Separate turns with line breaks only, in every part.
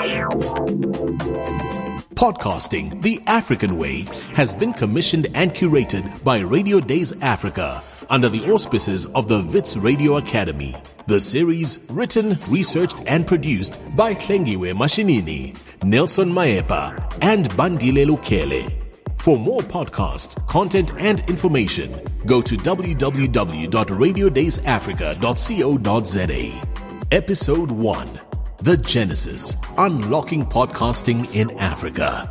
Podcasting the African Way has been commissioned and curated by Radio Days Africa under the auspices of the Wits Radio Academy. The series written, researched and produced by Hlengiwe Mashinini, Nelson Maepa and Bandile Lukele. For more podcasts, content and information, go to www.radiodaysafrica.co.za. Episode 1. The Genesis, Unlocking Podcasting in Africa.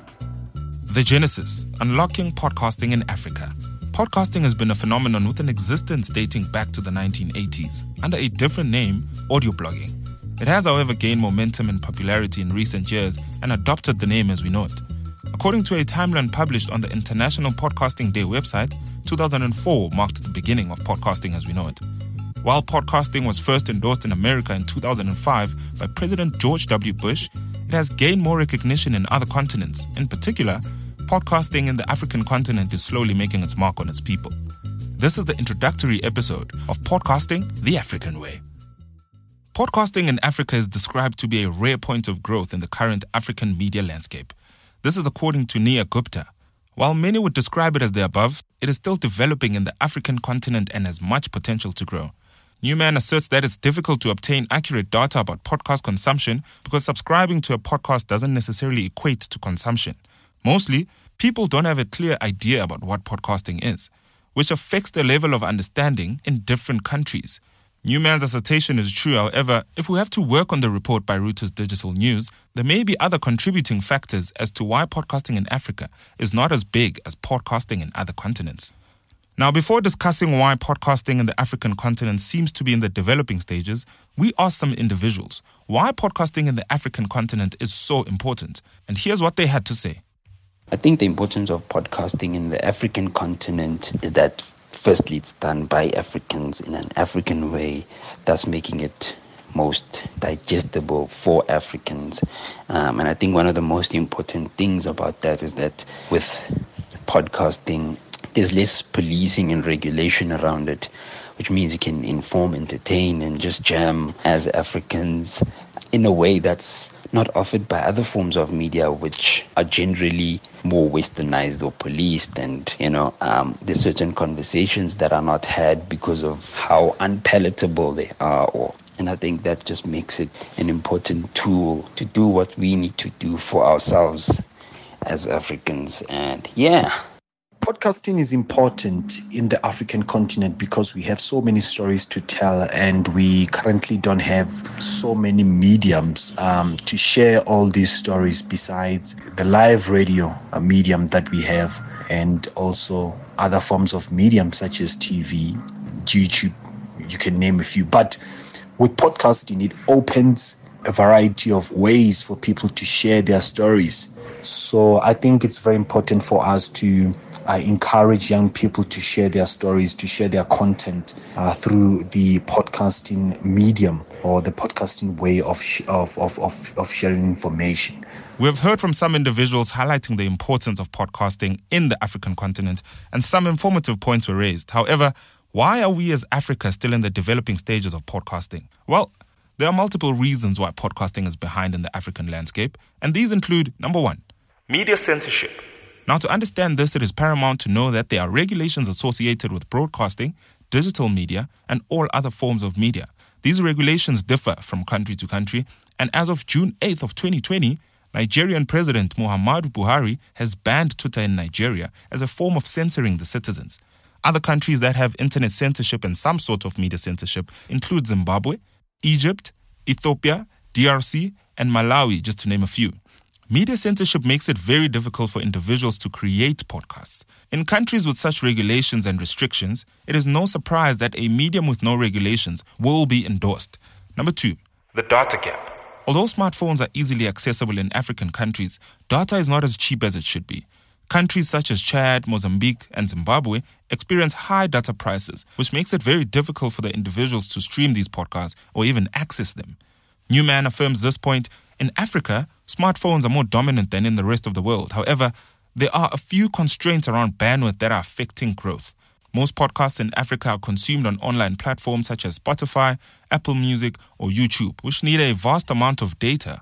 The Genesis, Unlocking Podcasting in Africa. Podcasting has been a phenomenon with an existence dating back to the 1980s under a different name, audio blogging. It has, however, gained momentum and popularity in recent years and adopted the name as we know it. According to a timeline published on the International Podcasting Day website, 2004 marked the beginning of podcasting as we know it. While podcasting was first endorsed in America in 2005 by President George W. Bush, it has gained more recognition in other continents. In particular, podcasting in the African continent is slowly making its mark on its people. This is the introductory episode of Podcasting the African Way. Podcasting in Africa is described to be a rare point of growth in the current African media landscape. This is according to Nia Gupta. While many would describe it as the above, it is still developing in the African continent and has much potential to grow. Newman asserts that it's difficult to obtain accurate data about podcast consumption because subscribing to a podcast doesn't necessarily equate to consumption. Mostly, people don't have a clear idea about what podcasting is, which affects their level of understanding in different countries. Newman's assertion is true, however, if we have to work on the report by Reuters Digital News, there may be other contributing factors as to why podcasting in Africa is not as big as podcasting in other continents. Now, before discussing why podcasting in the African continent seems to be in the developing stages, we asked some individuals why podcasting in the African continent is so important. And here's what they had to say.
I think the importance of podcasting in the African continent is that, firstly, it's done by Africans in an African way, thus making it most digestible for Africans. And I think one of the most important things about that is that with podcasting, there's less policing and regulation around it, which means you can inform, entertain, and just jam as Africans in a way that's not offered by other forms of media, which are generally more westernized or policed. And, there's certain conversations that are not had because of how unpalatable they are. And I think that just makes it an important tool to do what we need to do for ourselves as Africans. And
podcasting is important in the African continent because we have so many stories to tell and we currently don't have so many mediums to share all these stories besides the live radio medium that we have, and also other forms of medium such as TV, YouTube, you can name a few. But with podcasting, it opens a variety of ways for people to share their stories. So I think it's very important for us to encourage young people to share their stories, to share their content through the podcasting medium or the podcasting way of sharing information.
We have heard from some individuals highlighting the importance of podcasting in the African continent, and some informative points were raised. However, why are we as Africa still in the developing stages of podcasting? Well, there are multiple reasons why podcasting is behind in the African landscape, and these include, number one, media censorship. Now, to understand this, it is paramount to know that there are regulations associated with broadcasting, digital media, and all other forms of media. These regulations differ from country to country, and as of June 8th of 2020, Nigerian President Muhammadu Buhari has banned Twitter in Nigeria as a form of censoring the citizens. Other countries that have internet censorship and some sort of media censorship include Zimbabwe, Egypt, Ethiopia, DRC, and Malawi, just to name a few. Media censorship makes it very difficult for individuals to create podcasts. In countries with such regulations and restrictions, it is no surprise that a medium with no regulations will be endorsed. Number two, the data gap. Although smartphones are easily accessible in African countries, data is not as cheap as it should be. Countries such as Chad, Mozambique, and Zimbabwe experience high data prices, which makes it very difficult for the individuals to stream these podcasts or even access them. Newman affirms this point. In Africa, smartphones are more dominant than in the rest of the world. However, there are a few constraints around bandwidth that are affecting growth. Most podcasts in Africa are consumed on online platforms such as Spotify, Apple Music, or YouTube, which need a vast amount of data.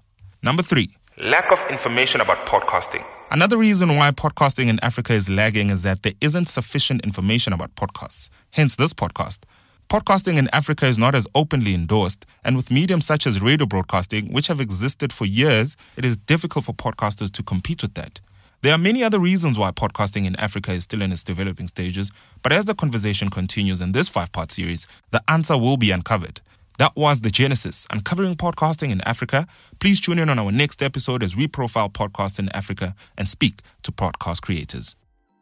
Number 3, lack of information about podcasting. Another reason why podcasting in Africa is lagging is that there isn't sufficient information about podcasts. Hence this podcast. Podcasting in Africa is not as openly endorsed, and with mediums such as radio broadcasting, which have existed for years, it is difficult for podcasters to compete with that. There are many other reasons why podcasting in Africa is still in its developing stages, but as the conversation continues in this 5-part series, the answer will be uncovered. That was The Genesis, uncovering podcasting in Africa. Please tune in on our next episode as we profile podcasts in Africa and speak to podcast creators.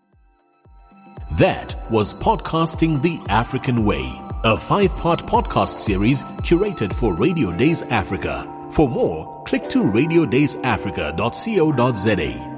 That was Podcasting the African Way, a 5-part podcast series curated for Radio Days Africa. For more, click to radiodaysafrica.co.za.